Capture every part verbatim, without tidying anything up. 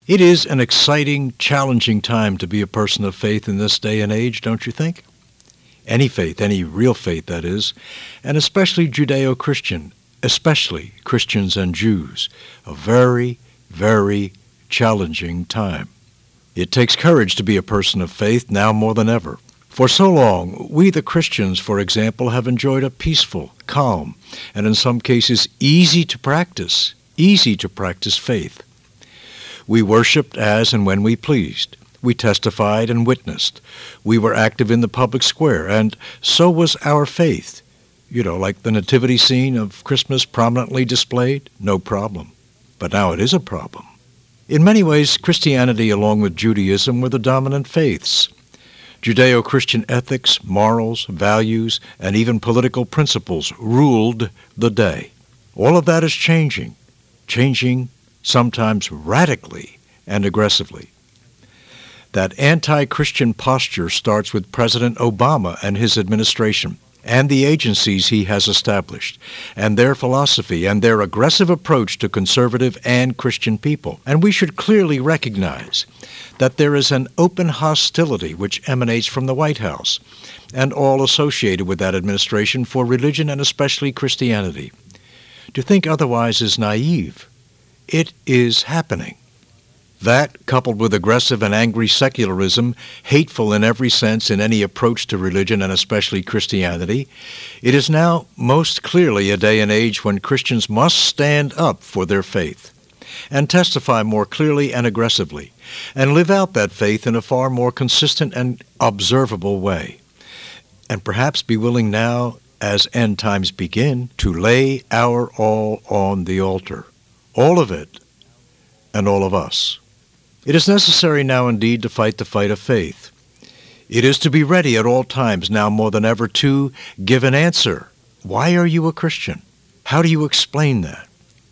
It is an exciting, challenging time to be a person of faith in this day and age, don't you think? Any faith, any real faith, that is, and especially Judeo-Christian, especially Christians and Jews. A very, very challenging time. It takes courage to be a person of faith now more than ever. For so long, we the Christians, for example, have enjoyed a peaceful, calm, and in some cases easy to practice, easy to practice faith. We worshiped as and when we pleased. We testified and witnessed. We were active in the public square, and so was our faith. You know, like the nativity scene of Christmas prominently displayed? No problem. But now it is a problem. In many ways, Christianity, along with Judaism, were the dominant faiths. Judeo-Christian ethics, morals, values, and even political principles ruled the day. All of that is changing, changing sometimes radically and aggressively. That anti-Christian posture starts with President Obama and his administration, and the agencies he has established, and their philosophy, and their aggressive approach to conservative and Christian people. And we should clearly recognize that there is an open hostility which emanates from the White House, and all associated with that administration for religion and especially Christianity. To think otherwise is naive. It is happening. That, coupled with aggressive and angry secularism, hateful in every sense in any approach to religion and especially Christianity, it is now most clearly a day and age when Christians must stand up for their faith and testify more clearly and aggressively and live out that faith in a far more consistent and observable way. And perhaps be willing now, as end times begin, to lay our all on the altar. All of it and all of us. It is necessary now indeed to fight the fight of faith. It is to be ready at all times now more than ever to give an answer. Why are you a Christian? How do you explain that?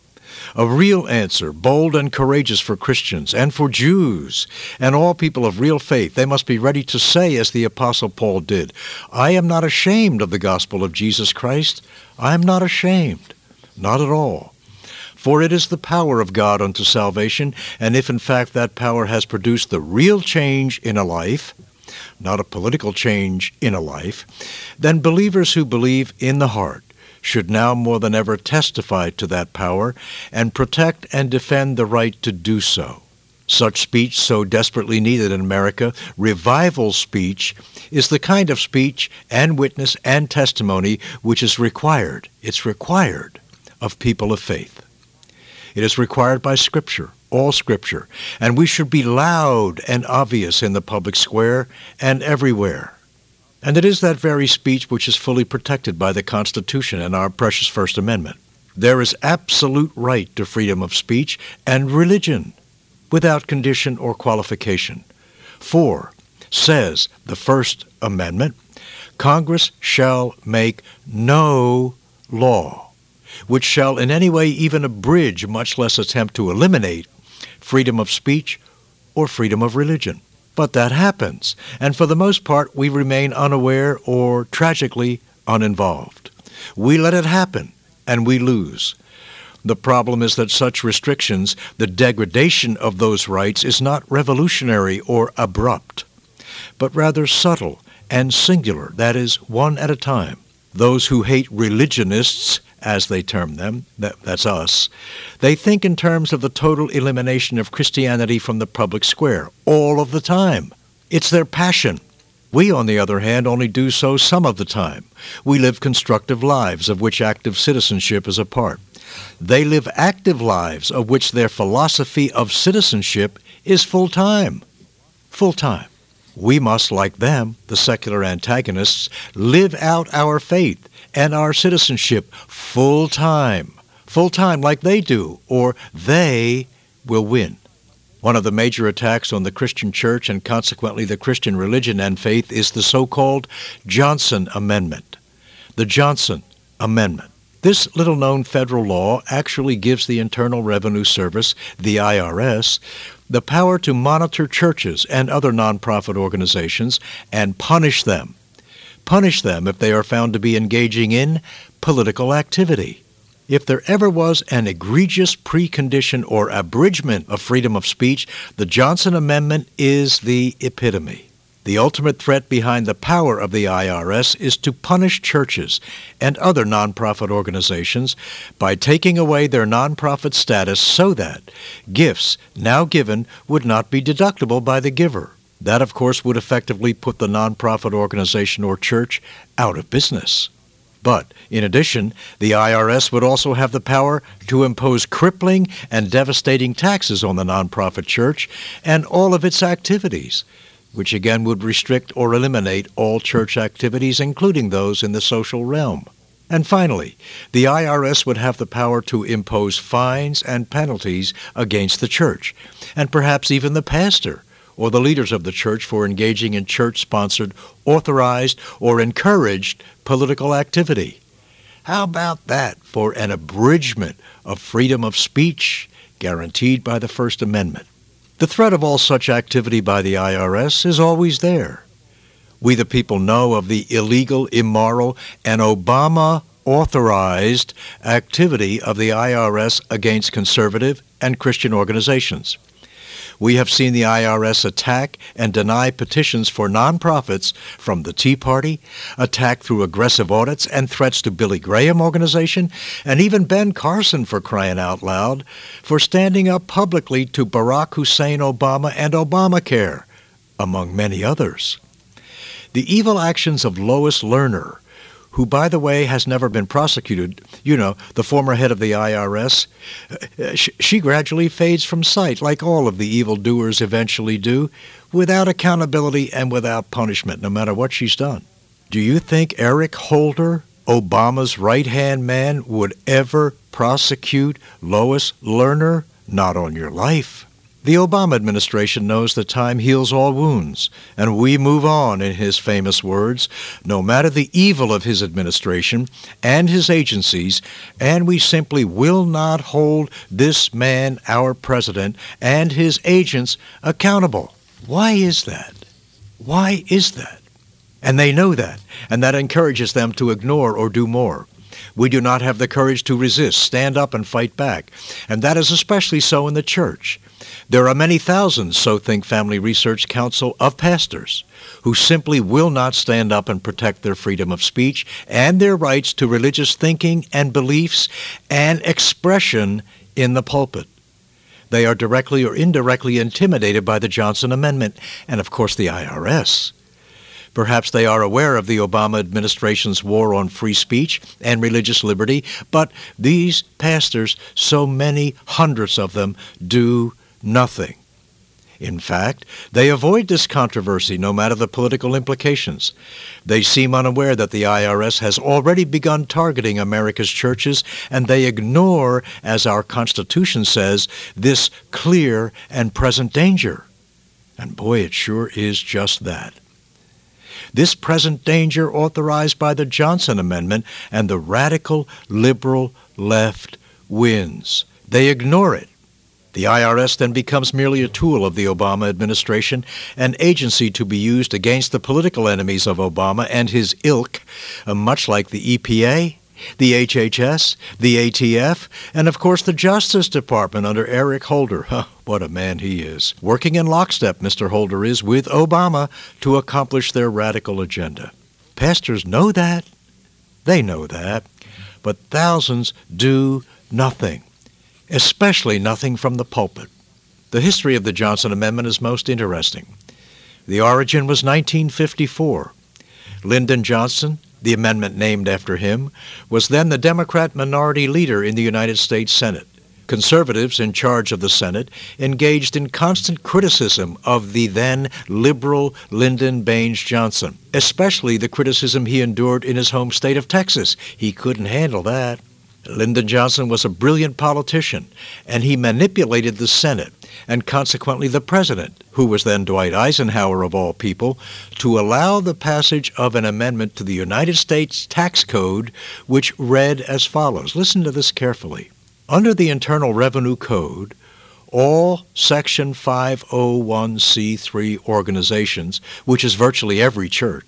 A real answer, bold and courageous for Christians and for Jews and all people of real faith. They must be ready to say, as the Apostle Paul did, I am not ashamed of the gospel of Jesus Christ. I am not ashamed. Not at all. For it is the power of God unto salvation, and if in fact that power has produced the real change in a life, not a political change in a life, then believers who believe in the heart should now more than ever testify to that power and protect and defend the right to do so. Such speech, so desperately needed in America, revival speech, is the kind of speech and witness and testimony which is required. It's required of people of faith. It is required by Scripture, all Scripture, and we should be loud and obvious in the public square and everywhere. And it is that very speech which is fully protected by the Constitution and our precious First Amendment. There is absolute right to freedom of speech and religion without condition or qualification. For, says the First Amendment, Congress shall make no law which shall in any way even abridge, much less attempt to eliminate, freedom of speech or freedom of religion. But that happens, and for the most part we remain unaware or, tragically, uninvolved. We let it happen, and we lose. The problem is that such restrictions, the degradation of those rights, is not revolutionary or abrupt, but rather subtle and singular, that is, one at a time. Those who hate religionists, as they term them, that, that's us, they think in terms of the total elimination of Christianity from the public square, all of the time. It's their passion. We, on the other hand, only do so some of the time. We live constructive lives, of which active citizenship is a part. They live active lives, of which their philosophy of citizenship is full-time. Full-time. We must, like them, the secular antagonists, live out our faith and our citizenship full-time, full-time like they do, or they will win. One of the major attacks on the Christian church and consequently the Christian religion and faith is the so-called Johnson Amendment. The Johnson Amendment. This little-known federal law actually gives the Internal Revenue Service, the I R S, the power to monitor churches and other nonprofit organizations and punish them. Punish them if they are found to be engaging in political activity. If there ever was an egregious precondition or abridgment of freedom of speech, the Johnson Amendment is the epitome. The ultimate threat behind the power of the I R S is to punish churches and other nonprofit organizations by taking away their nonprofit status so that gifts now given would not be deductible by the giver. That, of course, would effectively put the nonprofit organization or church out of business. But, in addition, the I R S would also have the power to impose crippling and devastating taxes on the nonprofit church and all of its activities, which again would restrict or eliminate all church activities, including those in the social realm. And finally, the I R S would have the power to impose fines and penalties against the church, and perhaps even the pastor or the leaders of the church for engaging in church-sponsored, authorized, or encouraged political activity. How about that for an abridgment of freedom of speech guaranteed by the First Amendment? The threat of all such activity by the I R S is always there. We the people know of the illegal, immoral, and Obama-authorized activity of the I R S against conservative and Christian organizations. We have seen the I R S attack and deny petitions for nonprofits from the Tea Party, attack through aggressive audits and threats to Billy Graham organization, and even Ben Carson, for crying out loud, for standing up publicly to Barack Hussein Obama and Obamacare, among many others. The evil actions of Lois Lerner, who, by the way, has never been prosecuted, you know, the former head of the I R S, she gradually fades from sight, like all of the evildoers eventually do, without accountability and without punishment, no matter what she's done. Do you think Eric Holder, Obama's right-hand man, would ever prosecute Lois Lerner? Not on your life. The Obama administration knows that time heals all wounds, and we move on, in his famous words, no matter the evil of his administration and his agencies, and we simply will not hold this man, our president, and his agents accountable. Why is that? Why is that? And they know that, and that encourages them to ignore or do more. We do not have the courage to resist, stand up, and fight back, and that is especially so in the church. There are many thousands, so think Family Research Council, of pastors who simply will not stand up and protect their freedom of speech and their rights to religious thinking and beliefs and expression in the pulpit. They are directly or indirectly intimidated by the Johnson Amendment and, of course, the I R S. Perhaps they are aware of the Obama administration's war on free speech and religious liberty, but these pastors, so many hundreds of them, do nothing. In fact, they avoid this controversy no matter the political implications. They seem unaware that the I R S has already begun targeting America's churches, and they ignore, as our Constitution says, this clear and present danger. And boy, it sure is just that. This present danger authorized by the Johnson Amendment, and the radical liberal left wins. They ignore it. The I R S then becomes merely a tool of the Obama administration, an agency to be used against the political enemies of Obama and his ilk, uh, much like the E P A, the H H S, the A T F, and of course the Justice Department under Eric Holder. Huh, what a man he is. Working in lockstep, Mister Holder is, with Obama to accomplish their radical agenda. Pastors know that. They know that. But thousands do nothing. Especially nothing from the pulpit. The history of the Johnson Amendment is most interesting. The origin was nineteen fifty-four. Lyndon Johnson, the amendment named after him, was then the Democrat minority leader in the United States Senate. Conservatives in charge of the Senate engaged in constant criticism of the then liberal Lyndon Baines Johnson, especially the criticism he endured in his home state of Texas. He couldn't handle that. Lyndon Johnson was a brilliant politician, and he manipulated the Senate, and consequently the President, who was then Dwight Eisenhower of all people, to allow the passage of an amendment to the United States Tax Code, which read as follows. Listen to this carefully. Under the Internal Revenue Code, all Section five oh one c three organizations, which is virtually every church,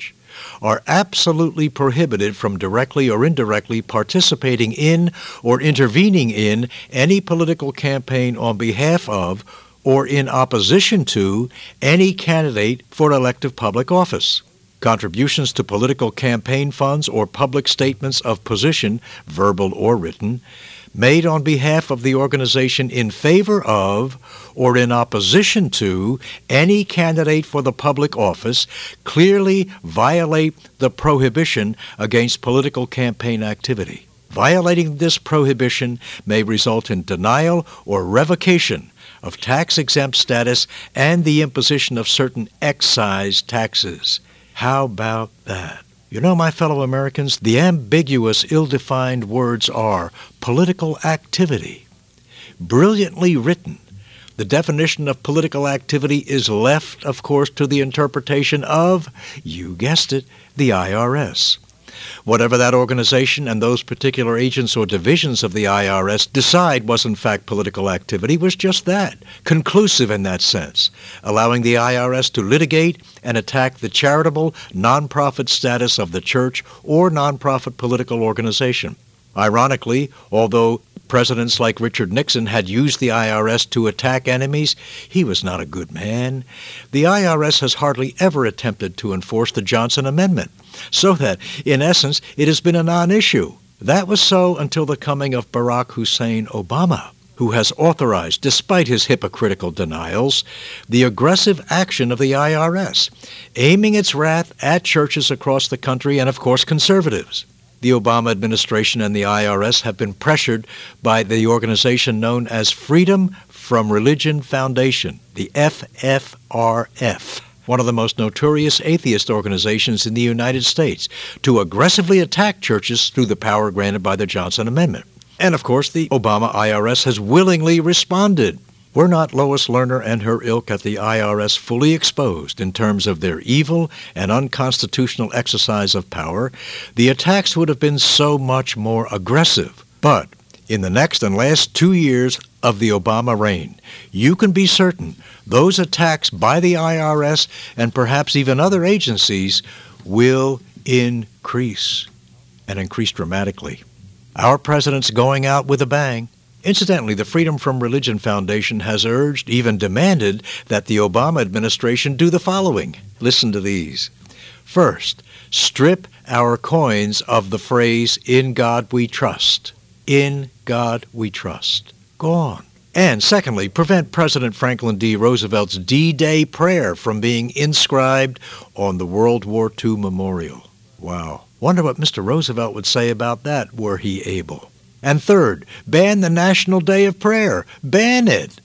are absolutely prohibited from directly or indirectly participating in or intervening in any political campaign on behalf of or in opposition to any candidate for elective public office. Contributions to political campaign funds or public statements of position, verbal or written, made on behalf of the organization in favor of or in opposition to any candidate for the public office clearly violate the prohibition against political campaign activity. Violating this prohibition may result in denial or revocation of tax-exempt status and the imposition of certain excise taxes. How about that? You know, my fellow Americans, the ambiguous, ill-defined words are political activity. Brilliantly written, the definition of political activity is left, of course, to the interpretation of, you guessed it, the I R S. Whatever that organization and those particular agents or divisions of the I R S decide was in fact political activity was just that, conclusive in that sense, allowing the I R S to litigate and attack the charitable, nonprofit status of the church or nonprofit political organization. Ironically, although presidents like Richard Nixon had used the I R S to attack enemies, he was not a good man. The I R S has hardly ever attempted to enforce the Johnson Amendment, so that, in essence, it has been a non-issue. That was so until the coming of Barack Hussein Obama, who has authorized, despite his hypocritical denials, the aggressive action of the I R S, aiming its wrath at churches across the country and, of course, conservatives. The Obama administration and the I R S have been pressured by the organization known as Freedom from Religion Foundation, the F F R F, one of the most notorious atheist organizations in the United States, to aggressively attack churches through the power granted by the Johnson Amendment. And, of course, the Obama I R S has willingly responded. Were not Lois Lerner and her ilk at the I R S fully exposed in terms of their evil and unconstitutional exercise of power, the attacks would have been so much more aggressive. But in the next and last two years of the Obama reign, you can be certain those attacks by the I R S and perhaps even other agencies will increase, and increase dramatically. Our president's going out with a bang. Incidentally, the Freedom from Religion Foundation has urged, even demanded, that the Obama administration do the following. Listen to these. First, strip our coins of the phrase, "In God we trust." In God we trust. Gone. And secondly, prevent President Franklin D. Roosevelt's D-Day prayer from being inscribed on the World War Two memorial. Wow. Wonder what Mister Roosevelt would say about that, were he able. And third, ban the National Day of Prayer. Ban it.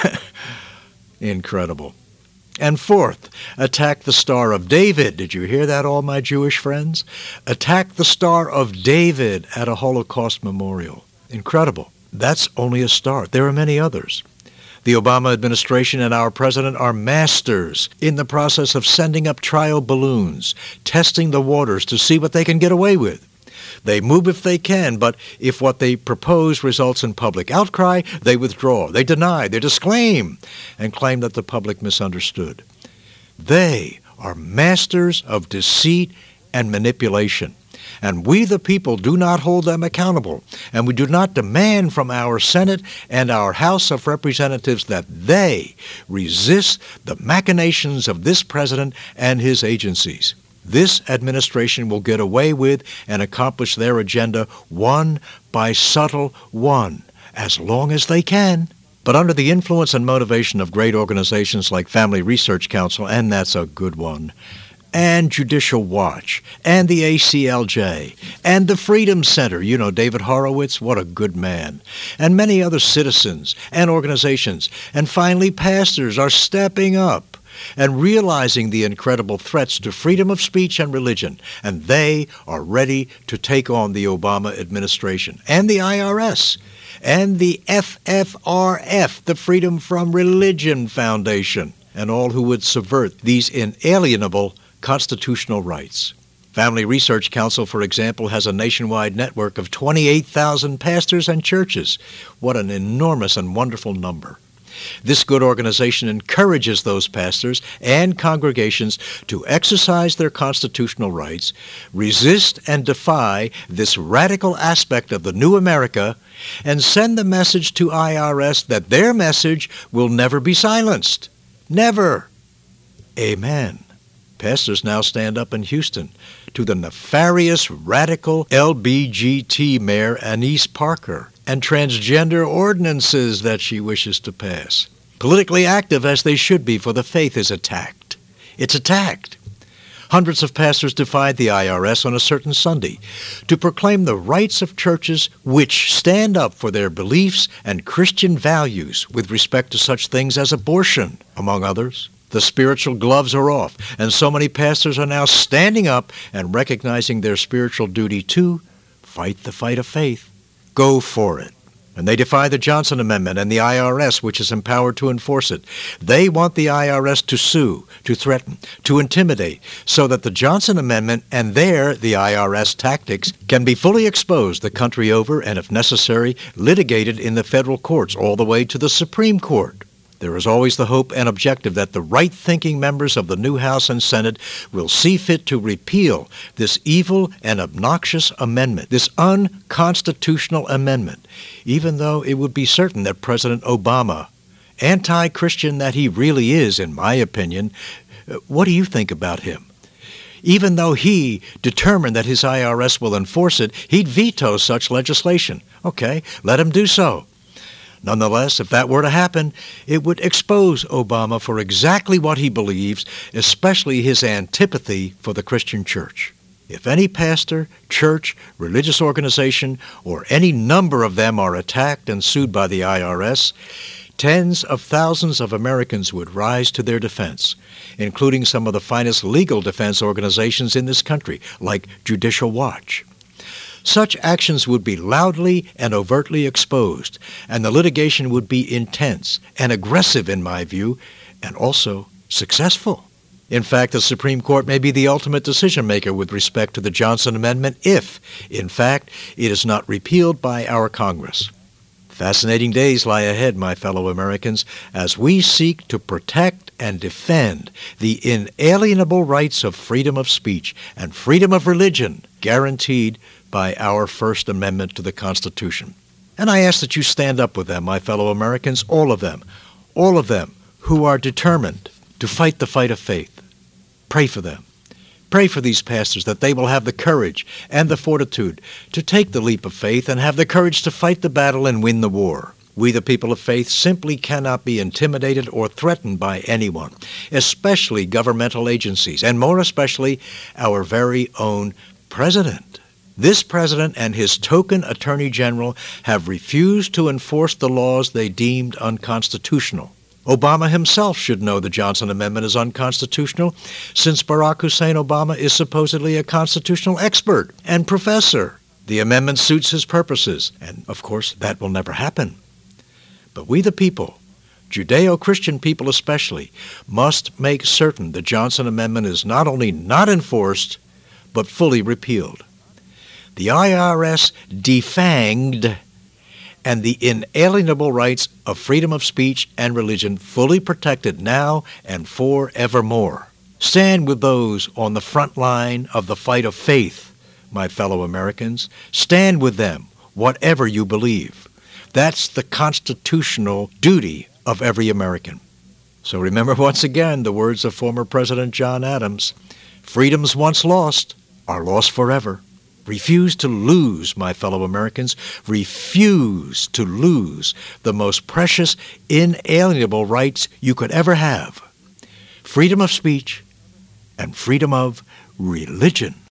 Incredible. And fourth, attack the Star of David. Did you hear that, all my Jewish friends? Attack the Star of David at a Holocaust memorial. Incredible. That's only a start. There are many others. The Obama administration and our president are masters in the process of sending up trial balloons, testing the waters to see what they can get away with. They move if they can, but if what they propose results in public outcry, they withdraw, they deny, they disclaim, and claim that the public misunderstood. They are masters of deceit and manipulation, and we the people do not hold them accountable, and we do not demand from our Senate and our House of Representatives that they resist the machinations of this president and his agencies. This administration will get away with and accomplish their agenda one by subtle one, as long as they can. But under the influence and motivation of great organizations like Family Research Council, and that's a good one, and Judicial Watch, and the A C L J, and the Freedom Center, you know, David Horowitz, what a good man, and many other citizens and organizations, and finally pastors are stepping up and realizing the incredible threats to freedom of speech and religion, and they are ready to take on the Obama administration and the I R S and the F F R F, the Freedom from Religion Foundation, and all who would subvert these inalienable constitutional rights. Family Research Council, for example, has a nationwide network of twenty-eight thousand pastors and churches. What an enormous and wonderful number. This good organization encourages those pastors and congregations to exercise their constitutional rights, resist and defy this radical aspect of the new America, and send the message to I R S that their message will never be silenced. Never. Amen. Pastors now stand up in Houston to the nefarious radical L B G T mayor Annise Parker and transgender ordinances that she wishes to pass. Politically active as they should be, for the faith is attacked. It's attacked. Hundreds of pastors defied the I R S on a certain Sunday to proclaim the rights of churches which stand up for their beliefs and Christian values with respect to such things as abortion, among others. The spiritual gloves are off, and so many pastors are now standing up and recognizing their spiritual duty to fight the fight of faith. Go for it. And they defy the Johnson Amendment and the I R S, which is empowered to enforce it. They want the I R S to sue, to threaten, to intimidate, so that the Johnson Amendment and their, the I R S tactics, can be fully exposed the country over and, if necessary, litigated in the federal courts all the way to the Supreme Court. There is always the hope and objective that the right-thinking members of the new House and Senate will see fit to repeal this evil and obnoxious amendment, this unconstitutional amendment, even though it would be certain that President Obama, anti-Christian that he really is, in my opinion, what do you think about him? Even though he determined that his I R S will enforce it, he'd veto such legislation. Okay, let him do so. Nonetheless, if that were to happen, it would expose Obama for exactly what he believes, especially his antipathy for the Christian church. If any pastor, church, religious organization, or any number of them are attacked and sued by the I R S, tens of thousands of Americans would rise to their defense, including some of the finest legal defense organizations in this country, like Judicial Watch. Such actions would be loudly and overtly exposed, and the litigation would be intense and aggressive in my view, and also successful. In fact, the Supreme Court may be the ultimate decision-maker with respect to the Johnson Amendment if, in fact, it is not repealed by our Congress. Fascinating days lie ahead, my fellow Americans, as we seek to protect and defend the inalienable rights of freedom of speech and freedom of religion guaranteed by our First Amendment to the Constitution. And I ask that you stand up with them, my fellow Americans, all of them, all of them who are determined to fight the fight of faith. Pray for them. Pray for these pastors that they will have the courage and the fortitude to take the leap of faith and have the courage to fight the battle and win the war. We, the people of faith, simply cannot be intimidated or threatened by anyone, especially governmental agencies, and more especially our very own president. This president and his token attorney general have refused to enforce the laws they deemed unconstitutional. Obama himself should know the Johnson Amendment is unconstitutional, since Barack Hussein Obama is supposedly a constitutional expert and professor. The amendment suits his purposes, and of course that will never happen. But we the people, Judeo-Christian people especially, must make certain the Johnson Amendment is not only not enforced, but fully repealed. The I R S defanged, and the inalienable rights of freedom of speech and religion fully protected now and forevermore. Stand with those on the front line of the fight of faith, my fellow Americans. Stand with them, whatever you believe. That's the constitutional duty of every American. So remember once again the words of former President John Adams, freedoms once lost are lost forever. Refuse to lose, my fellow Americans, refuse to lose the most precious, inalienable rights you could ever have. Freedom of speech and freedom of religion.